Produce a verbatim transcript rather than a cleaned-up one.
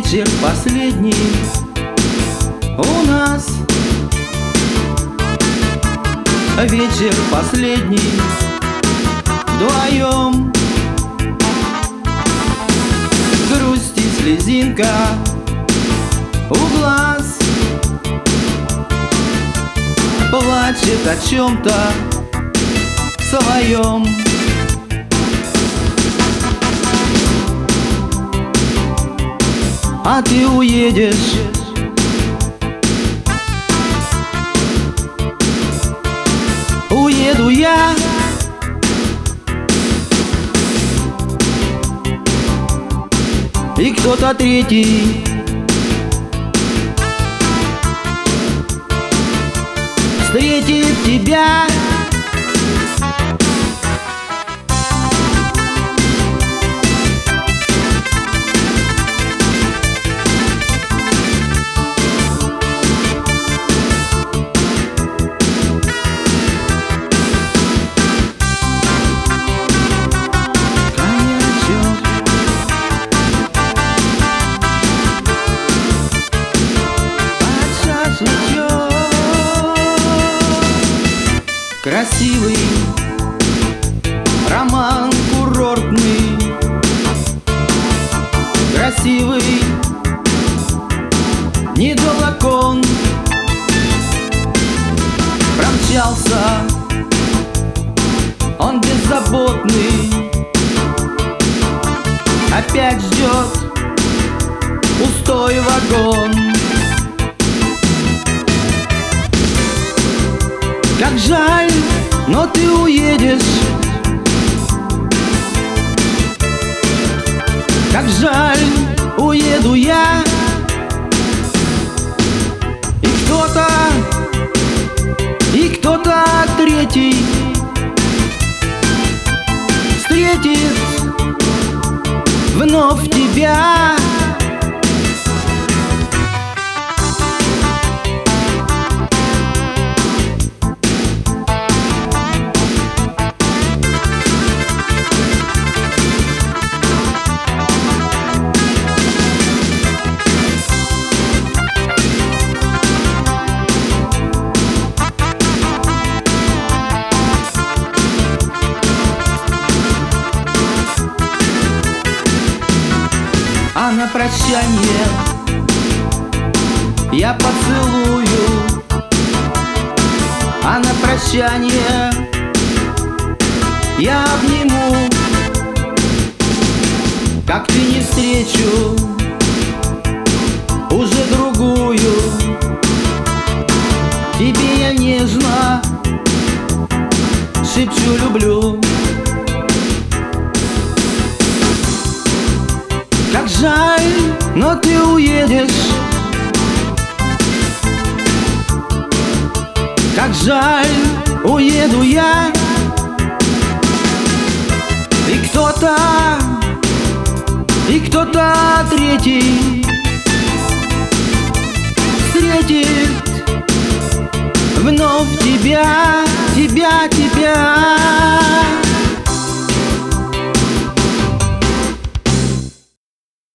вечер последний у нас, вечер последний вдвоем. Грусть и слезинка у глаз, плачет о чем-то своем. А ты уедешь, уеду я, и кто-то третий встретит тебя. Красивый роман курортный, красивый недолг он промчался, он беззаботный, опять ждет пустой вагон. Как жаль, но ты уедешь. Как жаль, уеду я, и кто-то, и кто-то третий встретит вновь тебя. А на прощание я поцелую, а на прощание я обниму. Как ты не встречу уже другую, тебе я нежно шепчу люблю. Как жаль, но ты уедешь. Как жаль, уеду я, и кто-то, и кто-то третий встретит вновь тебя.